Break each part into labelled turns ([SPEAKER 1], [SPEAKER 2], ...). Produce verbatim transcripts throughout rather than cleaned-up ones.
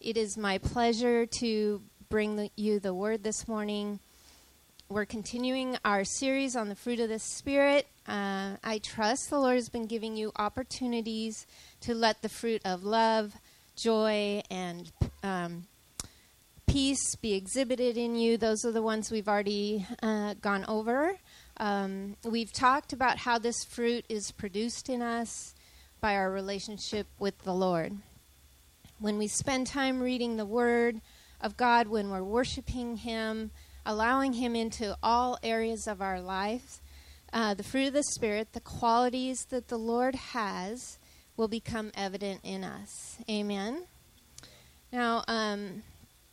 [SPEAKER 1] It is my pleasure to bring the, you the word this morning. We're continuing our series on the fruit of the Spirit. Uh, I trust the Lord has been giving you opportunities to let the fruit of love, joy, and um, peace be exhibited in you. Those are the ones we've already uh, gone over. Um, we've talked about how this fruit is produced in us by our relationship with the Lord. When we spend time reading the Word of God, when we're worshiping Him, allowing Him into all areas of our lives, uh, the fruit of the Spirit, the qualities that the Lord has, will become evident in us. Amen. Now, um,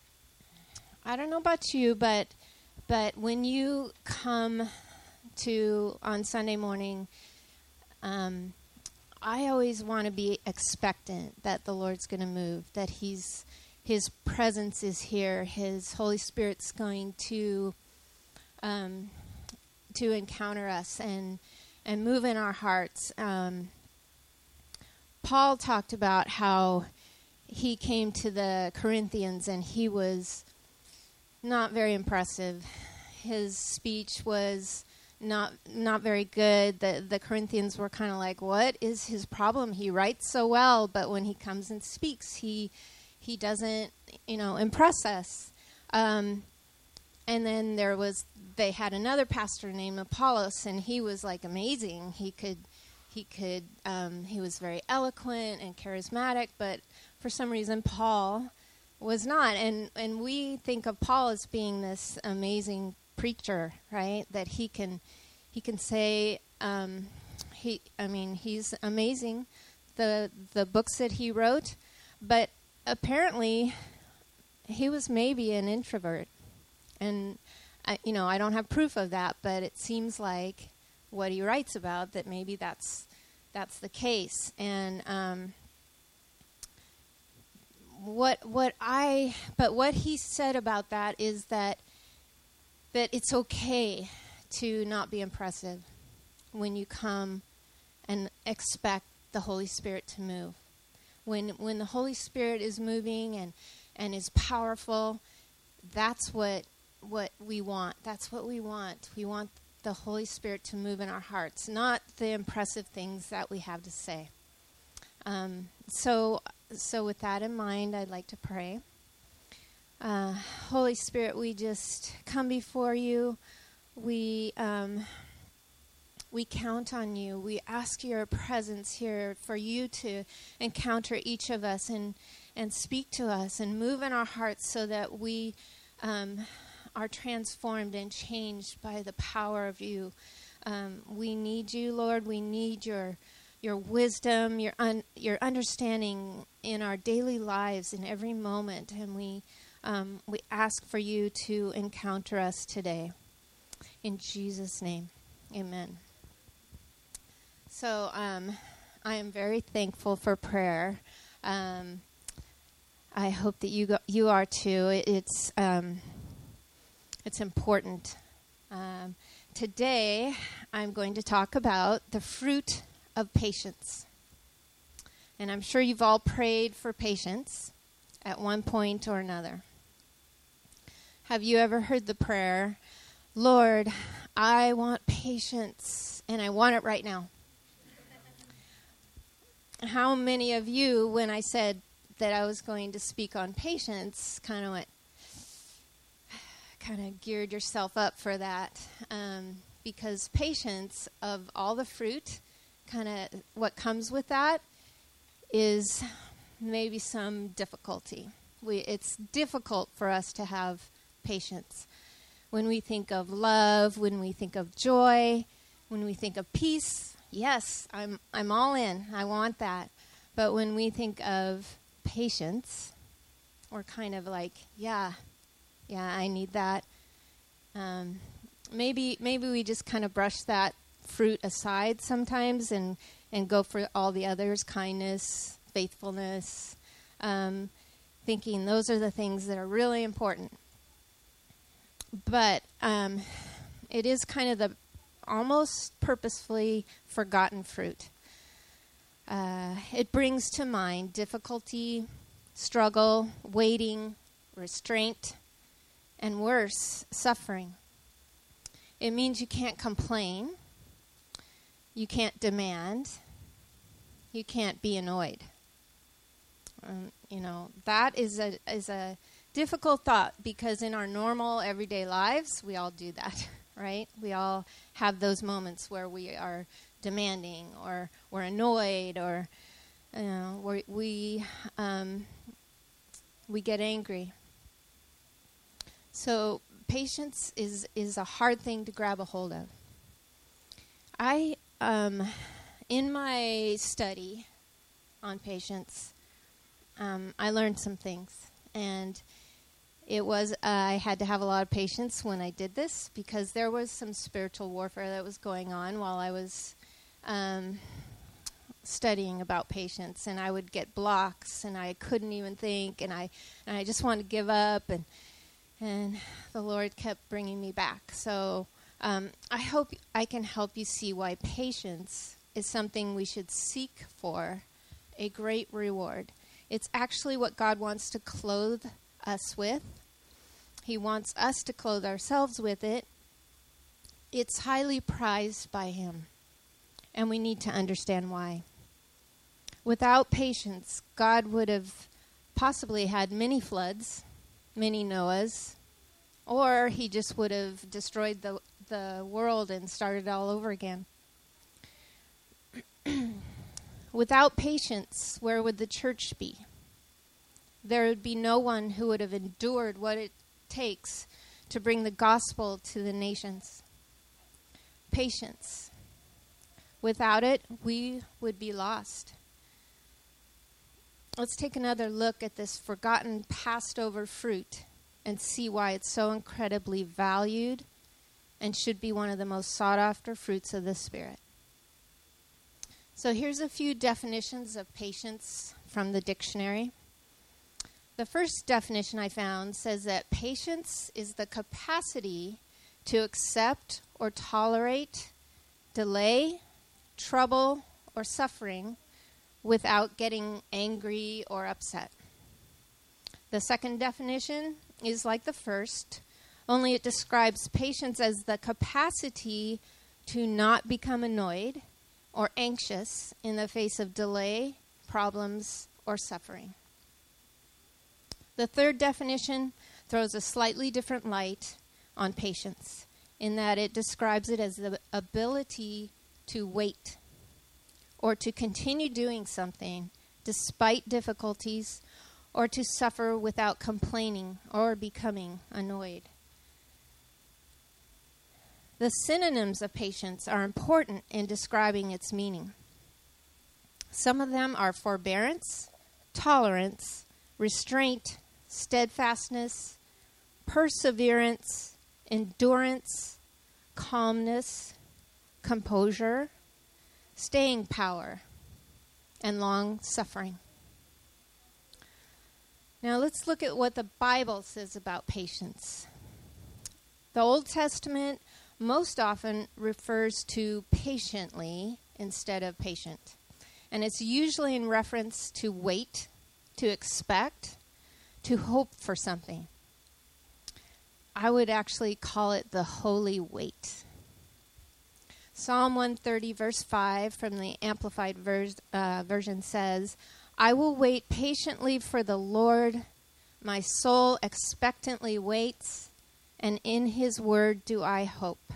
[SPEAKER 1] I don't know about you, but but when you come to on Sunday morning, um, I always want to be expectant that the Lord's going to move, that He's His presence is here, His Holy Spirit's going to um, to encounter us and and move in our hearts. Um, Paul talked about how he came to the Corinthians and he was not very impressive. His speech was not not very good. The the Corinthians were kind of like, what is his problem? He writes so well, but when he comes and speaks, he he doesn't, you know, impress us. Um, and then there was, they had another pastor named Apollos, and he was like amazing. He could, he could, um, he was very eloquent and charismatic, but for some reason Paul was not. And and we think of Paul as being this amazing preacher, right? That he can, he can say, um, he, I mean, he's amazing. The the books that he wrote, but apparently he was maybe an introvert, and I, you know, I don't have proof of that, but it seems like what he writes about that maybe that's that's the case. And um, what what I but what he said about that is that that it's okay to not be impressive when you come and expect the Holy Spirit to move. When when the Holy Spirit is moving and, and is powerful, that's what what we want. That's what we want. We want the Holy Spirit to move in our hearts, not the impressive things that we have to say. Um, so so with that in mind, I'd like to pray. Uh, Holy Spirit, we just come before you. We um, we count on you. We ask your presence here for you to encounter each of us and, and speak to us and move in our hearts so that we um, are transformed and changed by the power of you. Um, we need you, Lord. We need your your wisdom, your un- your understanding in our daily lives in every moment, and we um, we ask for you to encounter us today. In Jesus' name, amen. So um, I am very thankful for prayer. Um, I hope that you go, you are too. It, it's um, it's important. Um, today, I'm going to talk about the fruit of patience. And I'm sure you've all prayed for patience at one point or another. Have you ever heard the prayer, Lord, I want patience, and I want it right now? How many of you, when I said that I was going to speak on patience, kind of went, kind of geared yourself up for that? Um, because patience, of all the fruit, kind of what comes with that is maybe some difficulty. We, it's difficult for us to have patience. When we think of love, when we think of joy, when we think of peace, yes, I'm I'm all in. I want that. But when we think of patience, we're kind of like, yeah, yeah, I need that. Um, maybe maybe we just kind of brush that fruit aside sometimes and, and go for all the others, kindness, faithfulness, um, thinking those are the things that are really important. But um, it is kind of the almost purposefully forgotten fruit. Uh, it brings to mind difficulty, struggle, waiting, restraint, and worse, suffering. It means you can't complain, you can't demand, you can't be annoyed. Um, you know, that is a is a difficult thought, because in our normal everyday lives, we all do that, right? We all have those moments where we are demanding, or we're annoyed, or you know, we we um, we get angry. So patience is is a hard thing to grab a hold of. I um, in my study on patience, um, I learned some things, and it was uh, I had to have a lot of patience when I did this, because there was some spiritual warfare that was going on while I was um, studying about patience, and I would get blocks, and I couldn't even think, and I and I just wanted to give up, and and the Lord kept bringing me back. So um, I hope I can help you see why patience is something we should seek for a great reward. It's actually what God wants to clothe us with. He wants us to clothe ourselves with it. It's highly prized by Him, and we need to understand why. Without patience, God would have possibly had many floods, many Noahs, or He just would have destroyed the the world and started all over again. Without patience, where would the church be? There would be no one who would have endured what it takes to bring the gospel to the nations. Patience. Without it, we would be lost. Let's take another look at this forgotten, passed over fruit and see why it's so incredibly valued and should be one of the most sought after fruits of the Spirit. So here's a few definitions of patience from the dictionary. The first definition I found says that patience is the capacity to accept or tolerate delay, trouble, or suffering without getting angry or upset. The second definition is like the first, only it describes patience as the capacity to not become annoyed or anxious in the face of delay, problems, or suffering. The third definition throws a slightly different light on patience, in that it describes it as the ability to wait or to continue doing something despite difficulties, or to suffer without complaining or becoming annoyed. The synonyms of patience are important in describing its meaning. Some of them are forbearance, tolerance, restraint, steadfastness, perseverance, endurance, calmness, composure, staying power, and long suffering. Now let's look at what the Bible says about patience. The Old Testament most often refers to patiently instead of patient. And it's usually in reference to wait, to expect, to hope for something. I would actually call it the holy wait. Psalm one thirty verse five from the Amplified vers- uh, version says, "I will wait patiently for the Lord. My soul expectantly waits, and in His word do I hope."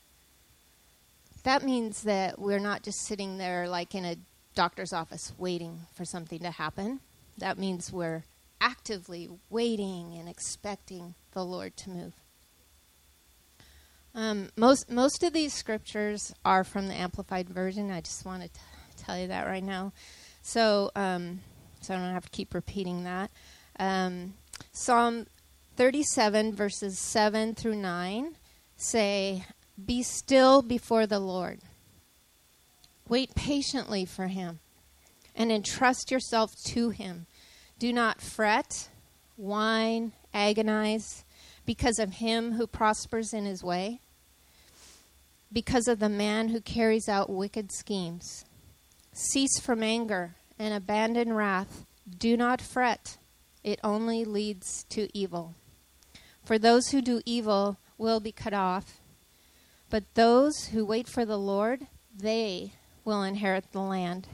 [SPEAKER 1] That means that we're not just sitting there like in a doctor's office waiting for something to happen. That means we're actively waiting and expecting the Lord to move. Um, most most of these scriptures are from the Amplified version. I just want to t- tell you that right now, so um, so I don't have to keep repeating that. Um, Psalm thirty-seven verses seven through nine say, "Be still before the Lord. Wait patiently for Him, and entrust yourself to Him. Do not fret, whine, agonize, because of him who prospers in his way, because of the man who carries out wicked schemes. Cease from anger and abandon wrath. Do not fret It only leads to evil. For those who do evil will be cut off, but those who wait for the Lord, they will inherit the land.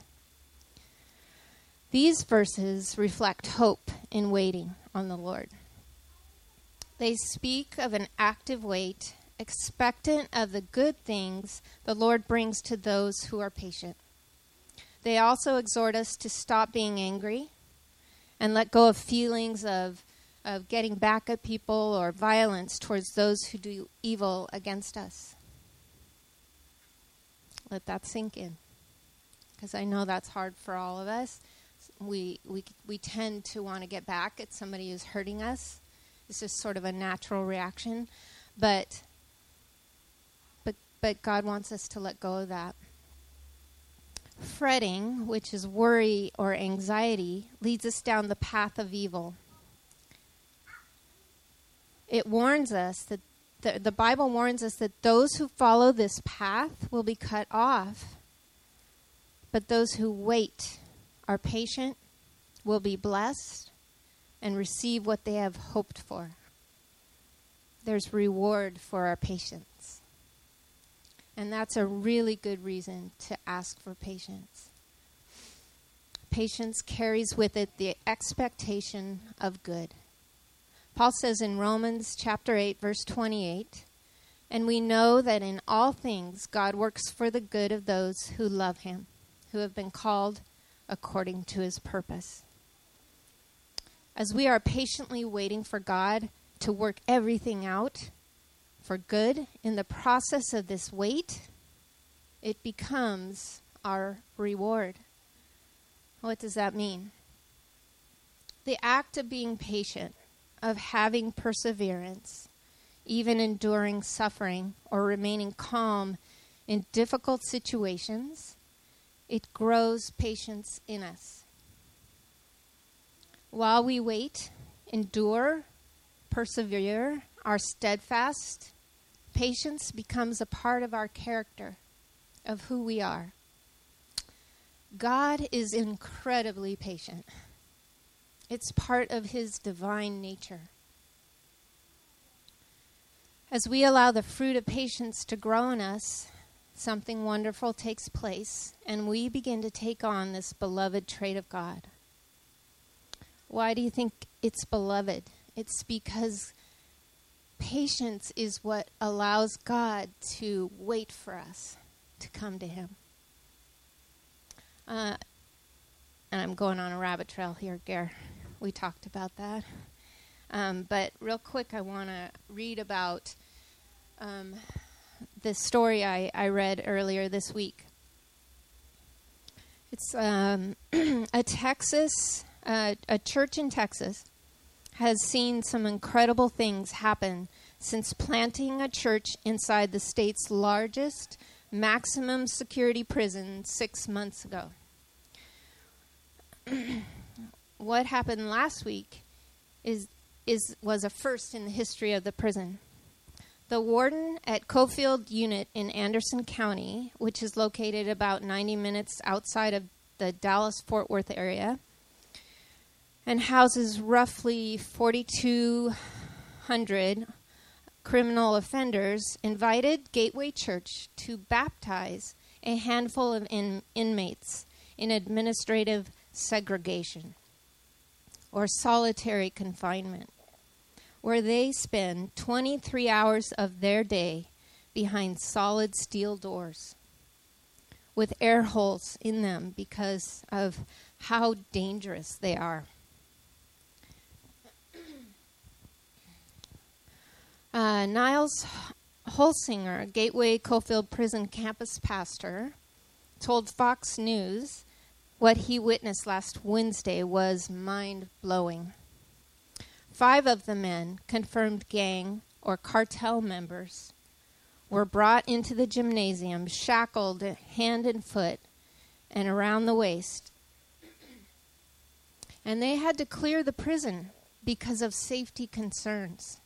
[SPEAKER 1] These verses reflect hope in waiting on the Lord. They speak of an active wait, expectant of the good things the Lord brings to those who are patient. They also exhort us to stop being angry and let go of feelings of, of getting back at people or violence towards those who do evil against us. Let that sink in, because I know that's hard for all of us. We, we, we tend to want to get back at somebody who's hurting us. It's just sort of a natural reaction. But, but, but God wants us to let go of that. Fretting, which is worry or anxiety, leads us down the path of evil. It warns us that the, the Bible warns us that those who follow this path will be cut off, but those who wait, are patient, will be blessed, and receive what they have hoped for. There's reward for our patience. And that's a really good reason to ask for patience. Patience carries with it the expectation of good. Paul says in Romans chapter eight, verse twenty-eight, "And we know that in all things God works for the good of those who love him, who have been called according to his purpose." As we are patiently waiting for God to work everything out for good, in the process of this wait, it becomes our reward. What does that mean? The act of being patient, of having perseverance, even enduring suffering or remaining calm in difficult situations, it grows patience in us. While we wait, endure, persevere, are steadfast, patience becomes a part of our character, of who we are. God is incredibly patient. It's part of his divine nature. As we allow the fruit of patience to grow in us, something wonderful takes place, and we begin to take on this beloved trait of God. Why do you think it's beloved? It's because patience is what allows God to wait for us to come to him. Uh, and I'm going on a rabbit trail here, Gare. We talked about that. Um, but real quick, I want to read about um, the story I, I read earlier this week. It's um, a Texas, uh, a church in Texas has seen some incredible things happen since planting a church inside the state's largest maximum security prison six months ago. What happened last week is is was a first in the history of the prison. The warden at Cofield Unit in Anderson County, which is located about ninety minutes outside of the Dallas-Fort Worth area, and houses roughly forty-two hundred criminal offenders, invited Gateway Church to baptize a handful of in- inmates in administrative segregation or solitary confinement, where they spend twenty-three hours of their day behind solid steel doors with air holes in them because of how dangerous they are. Uh, Niles Holsinger, Gateway Cofield Prison campus pastor, told Fox News what he witnessed last Wednesday was mind-blowing. Five of the men, confirmed gang or cartel members, were brought into the gymnasium, shackled hand and foot and around the waist. And they had to clear the prison because of safety concerns.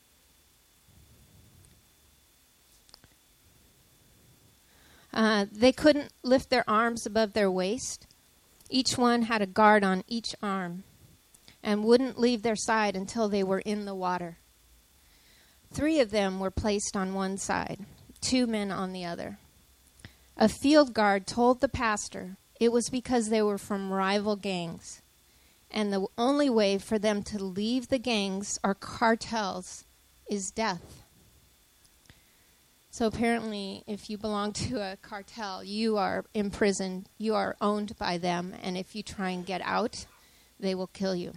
[SPEAKER 1] Uh, they couldn't lift their arms above their waist. Each one had a guard on each arm. and wouldn't leave their side until they were in the water. Three of them were placed on one side, two men on the other. A field guard told the pastor it was because they were from rival gangs, and the only way for them to leave the gangs or cartels is death. So apparently, if you belong to a cartel, you are imprisoned, you are owned by them, and if you try and get out, they will kill you.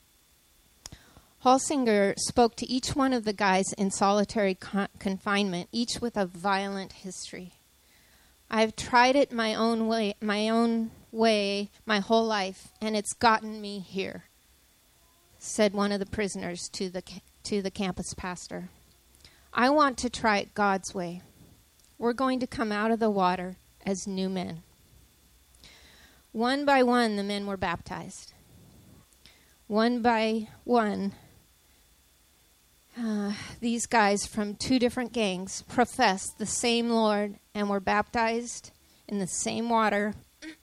[SPEAKER 1] Holsinger spoke to each one of the guys in solitary con- confinement, each with a violent history. I've tried it my own way, my own way, my whole life, and it's gotten me here, said one of the prisoners to the ca- to the campus pastor. I want to try it God's way. We're going to come out of the water as new men. One by one, the men were baptized. One by one, uh, these guys from two different gangs professed the same Lord and were baptized in the same water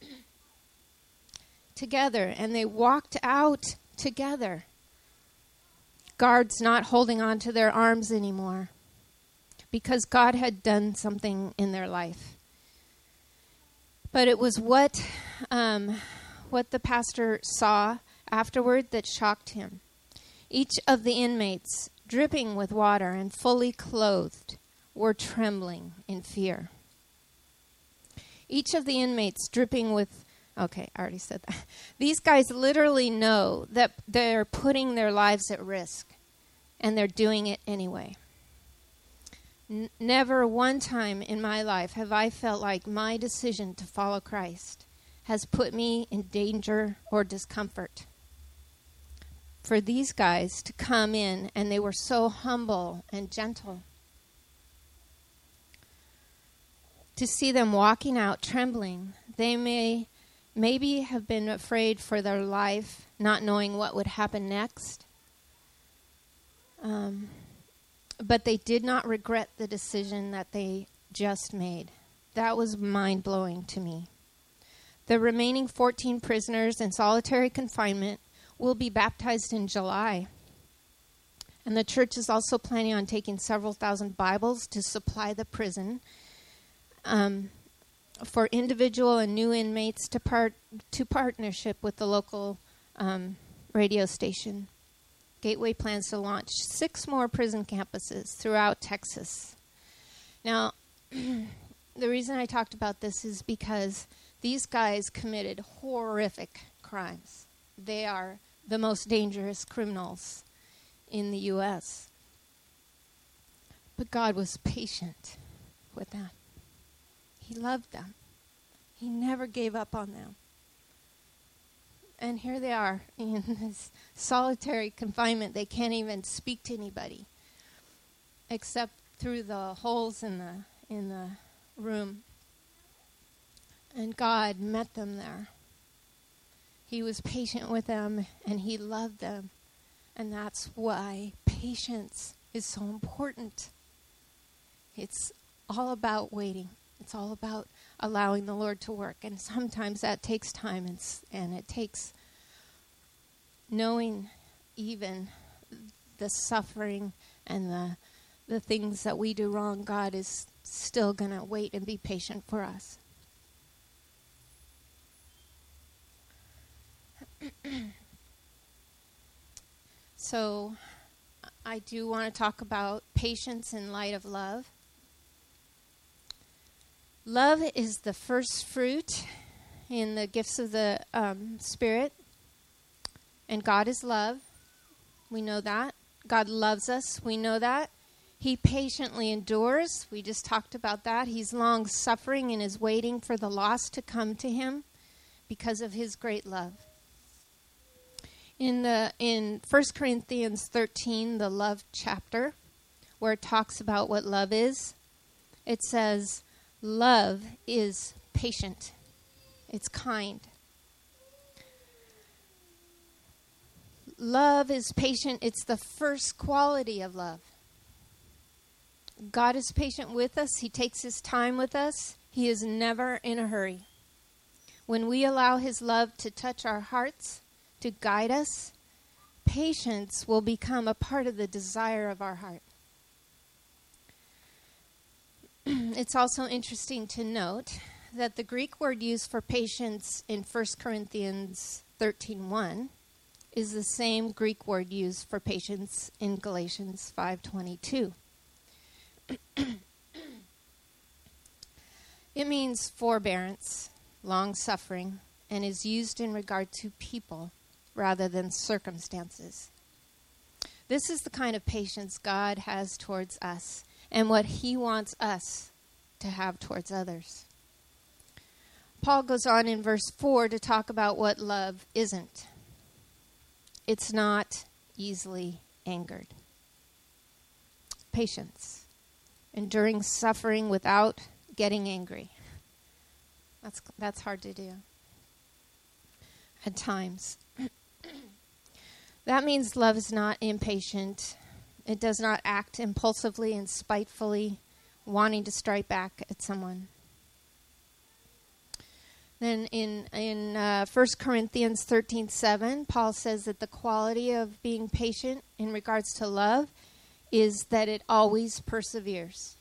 [SPEAKER 1] together, and they walked out together. Guards not holding on to their arms anymore, because God had done something in their life. But it was what um, what the pastor saw afterward that shocked him. Each of the inmates, dripping with water and fully clothed, were trembling in fear. Each of the inmates dripping with, okay, I already said that. These guys literally know that they're putting their lives at risk, and they're doing it anyway. N- never one time in my life have I felt like my decision to follow Christ has put me in danger or discomfort. For these guys to come in, and they were so humble and gentle. To see them walking out trembling, they may maybe have been afraid for their life, not knowing what would happen next. Um, but they did not regret the decision that they just made. That was mind-blowing to me. The remaining fourteen prisoners in solitary confinement will be baptized in July. And the church is also planning on taking several thousand Bibles to supply the prison um, for individual and new inmates to part to partnership with the local um, radio station. Gateway plans to launch six more prison campuses throughout Texas. Now, the reason I talked about this is because these guys committed horrific crimes. They are the most dangerous criminals in the U S But God was patient with them. He loved them. He never gave up on them. And here they are in this solitary confinement. They can't even speak to anybody except through the holes in the in the room. And God met them there. He was patient with them, and he loved them. And that's why patience is so important. It's all about waiting. It's all about allowing the Lord to work. And sometimes that takes time, and, and it takes knowing even the suffering and the the things that we do wrong. God is still going to wait and be patient for us. So I do want to talk about patience in light of love. Love is the first fruit in the gifts of the um, Spirit. And God is love. We know that. God loves us. We know that. He patiently endures. We just talked about that. He's long-suffering and is waiting for the lost to come to him because of his great love. In the in First Corinthians thirteen, the love chapter, where it talks about what love is, it says, love is patient. It's kind. Love is patient. It's the first quality of love. God is patient with us. He takes his time with us. He is never in a hurry. When we allow his love to touch our hearts, to guide us, patience will become a part of the desire of our heart. It's also interesting to note that the Greek word used for patience in First Corinthians thirteen one is the same Greek word used for patience in Galatians five twenty-two. It means forbearance, long-suffering, and is used in regard to people rather than circumstances. This is the kind of patience God has towards us and what he wants us to have towards others. Paul goes on in verse four to talk about what love isn't. It's not easily angered. Patience. Enduring suffering without getting angry. That's that's hard to do at times. That means love is not impatient. It does not act impulsively and spitefully, wanting to strike back at someone. Then in in uh, First Corinthians thirteen seven, Paul says that the quality of being patient in regards to love is that it always perseveres.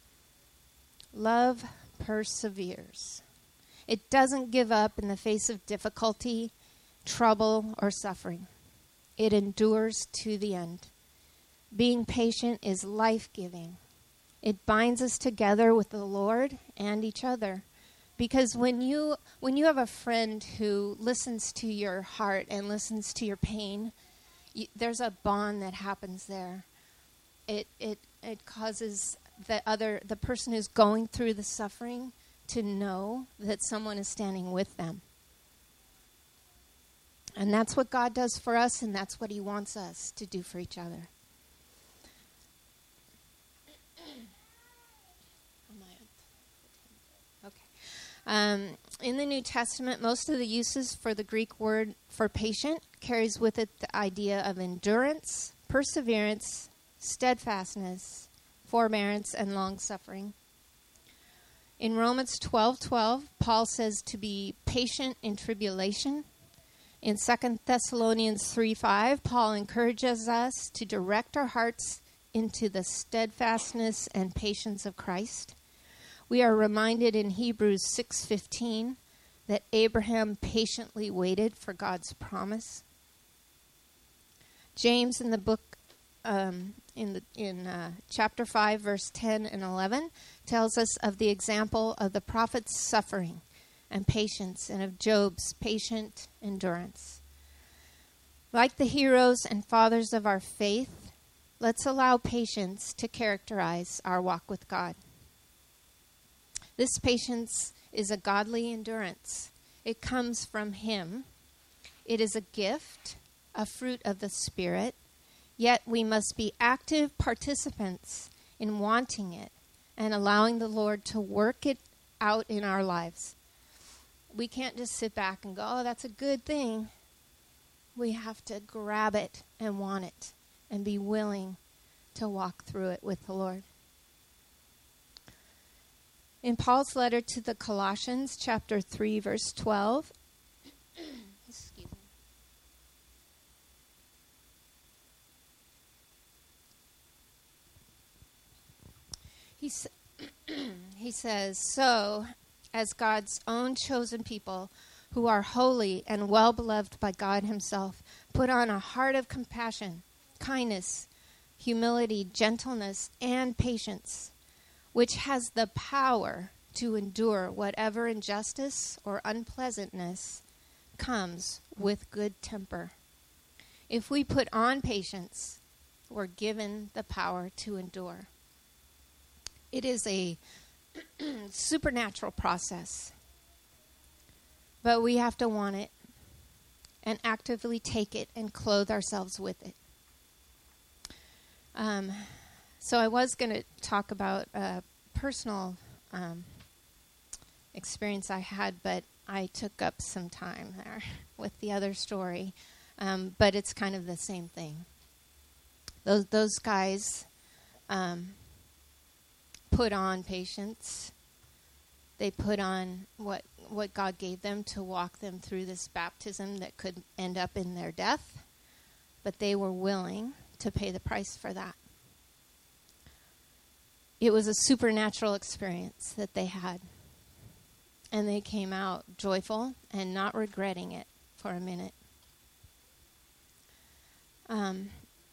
[SPEAKER 1] Love perseveres. It doesn't give up in the face of difficulty, trouble, or suffering. It endures to the end. Being patient is life-giving. It binds us together with the Lord and each other. Because when you when you have a friend who listens to your heart and listens to your pain, you, there's a bond that happens there. It it it causes the other the person who's going through the suffering to know that someone is standing with them. And that's what God does for us, and that's what he wants us to do for each other. Okay. Um, in the New Testament, most of the uses for the Greek word for patient carries with it the idea of endurance, perseverance, steadfastness, forbearance, and long-suffering. In Romans twelve twelve, Paul says to be patient in tribulation. In Second Thessalonians three five, Paul encourages us to direct our hearts into the steadfastness and patience of Christ. We are reminded in Hebrews six fifteen that Abraham patiently waited for God's promise. James in the book um, in the in uh, chapter five, verse ten and eleven, tells us of the example of the prophet's suffering and patience, and of Job's patient endurance. Like the heroes and fathers of our faith, let's allow patience to characterize our walk with God. This patience is a godly endurance. It comes from him. It is a gift, a fruit of the Spirit, yet we must be active participants in wanting it and allowing the Lord to work it out in our lives. We can't just sit back and go, oh, that's a good thing. We have to grab it and want it and be willing to walk through it with the Lord. In Paul's letter to the Colossians, chapter three, verse twelve, excuse me. He, sa- he says, so, as God's own chosen people who are holy and well-beloved by God himself, put on a heart of compassion, kindness, humility, gentleness, and patience, which has the power to endure whatever injustice or unpleasantness comes with good temper. If we put on patience, we're given the power to endure. It is a supernatural process, but we have to want it and actively take it and clothe ourselves with it. Um, so I was going to talk about a personal um, experience I had, but I took up some time there with the other story. Um, but it's kind of the same thing. Those those guys um, put on patience. They put on what what God gave them to walk them through this baptism that could end up in their death. but they were willing to pay the price for that. It was a supernatural experience that they had. And they came out joyful and not regretting it for a minute. Um,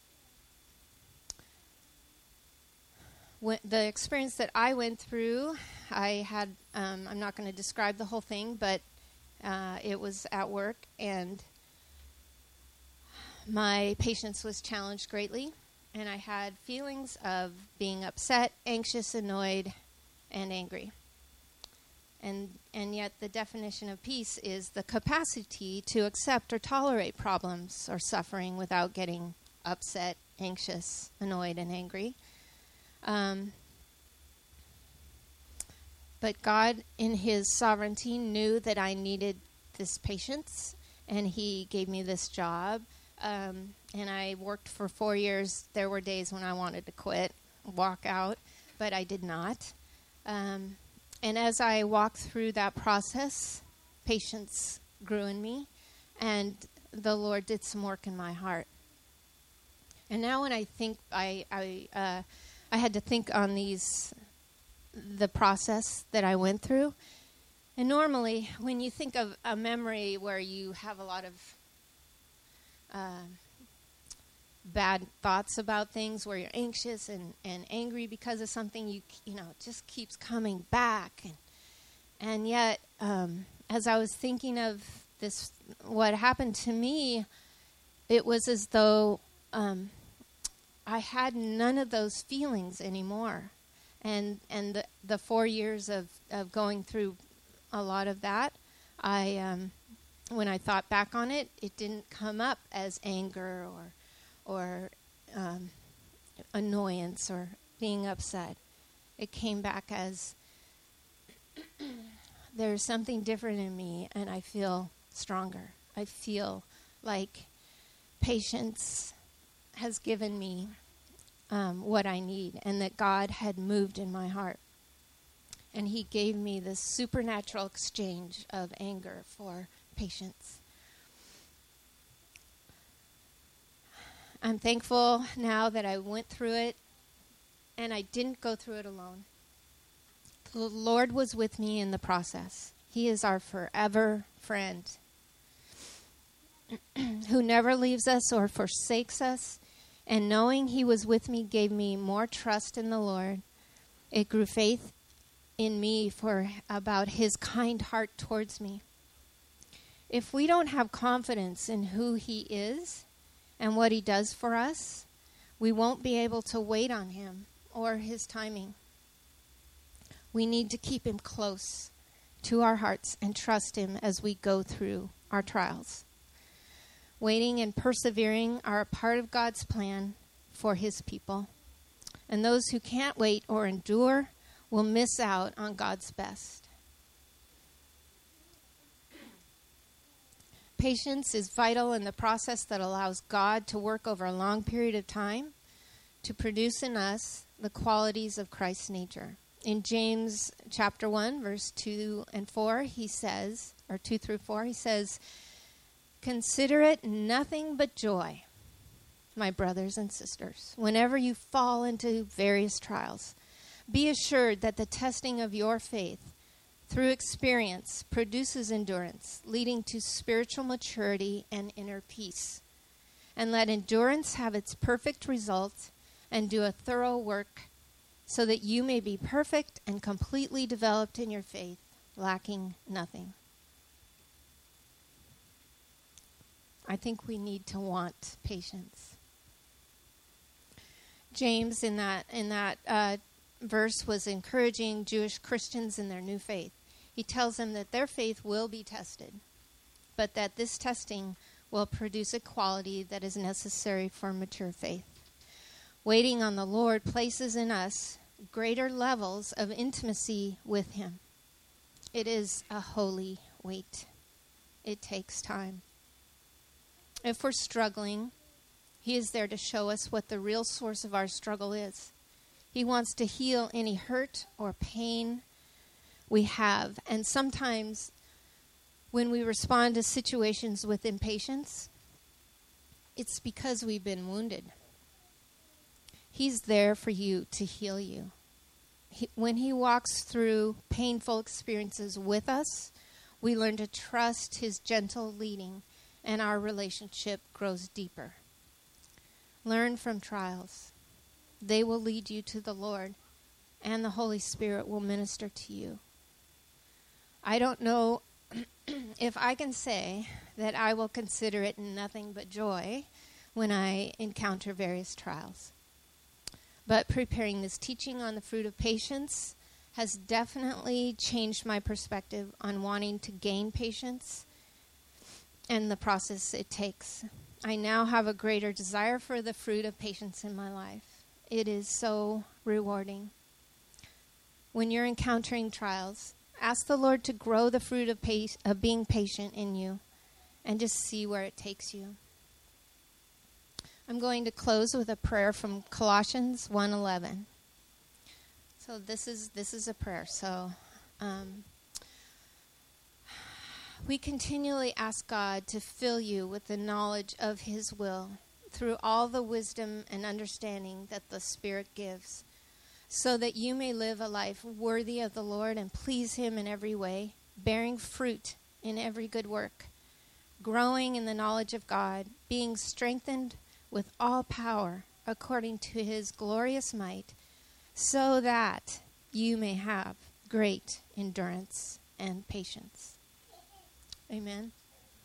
[SPEAKER 1] when the experience that I went through, I had, um, I'm not going to describe the whole thing, but uh, it was at work, and my patience was challenged greatly, and I had feelings of being upset, anxious, annoyed, and angry. And and yet the definition of peace is the capacity to accept or tolerate problems or suffering without getting upset, anxious, annoyed, and angry. Um, but God, in His sovereignty, knew that I needed this patience, and He gave me this job. Um, and I worked for four years. There were days when I wanted to quit, walk out, but I did not. Um, and as I walked through that process, patience grew in me, and the Lord did some work in my heart. And now when I think, I I, uh, I had to think on these, the process that I went through. And normally, when you think of a memory where you have a lot of Uh, bad thoughts about things, where you're anxious and, and angry because of something, you you know, it just keeps coming back. And, and yet, um, as I was thinking of this, what happened to me, it was as though um, I had none of those feelings anymore. And and the, the four years of, of going through a lot of that, I... Um, when I thought back on it, it didn't come up as anger or or um, annoyance or being upset. It came back as there's something different in me, and I feel stronger. I feel like patience has given me um, what I need, and that God had moved in my heart. And He gave me this supernatural exchange of anger for patience. I'm thankful now that I went through it, and I didn't go through it alone. The Lord was with me in the process. He is our forever friend who never leaves us or forsakes us, and knowing He was with me gave me more trust in the Lord. It grew faith in me for about His kind heart towards me. If we don't have confidence in who He is and what He does for us, we won't be able to wait on Him or His timing. We need to keep Him close to our hearts and trust Him as we go through our trials. Waiting and persevering are a part of God's plan for His people. And those who can't wait or endure will miss out on God's best. Patience is vital in the process that allows God to work over a long period of time to produce in us the qualities of Christ's nature. In James chapter one, verse two and four, he says, or two through four, he says, "Consider it nothing but joy, my brothers and sisters, whenever you fall into various trials. Be assured that the testing of your faith, through experience, produces endurance, leading to spiritual maturity and inner peace. And let endurance have its perfect result, and do a thorough work, so that you may be perfect and completely developed in your faith, lacking nothing." I think we need to want patience. James, in that in that uh, verse, was encouraging Jewish Christians in their new faith. He tells them that their faith will be tested, but that this testing will produce a quality that is necessary for mature faith. Waiting on the Lord places in us greater levels of intimacy with Him. It is a holy wait. It takes time. If we're struggling, He is there to show us what the real source of our struggle is. He wants to heal any hurt or pain we have. And sometimes when we respond to situations with impatience, it's because we've been wounded. He's there for you to heal you. He, when he walks through painful experiences with us, we learn to trust his gentle leading, and our relationship grows deeper. Learn from trials. They will lead you to the Lord, and the Holy Spirit will minister to you. I don't know if I can say that I will consider it nothing but joy when I encounter various trials. But preparing this teaching on the fruit of patience has definitely changed my perspective on wanting to gain patience and the process it takes. I now have a greater desire for the fruit of patience in my life. It is so rewarding. When you're encountering trials, ask the Lord to grow the fruit of, pa- of being patient in you and just see where it takes you. I'm going to close with a prayer from Colossians one eleven. So this is this is a prayer. So um, we continually ask God to fill you with the knowledge of his will through all the wisdom and understanding that the Spirit gives, so that you may live a life worthy of the Lord and please him in every way, bearing fruit in every good work, growing in the knowledge of God, being strengthened with all power according to his glorious might, so that you may have great endurance and patience. Amen.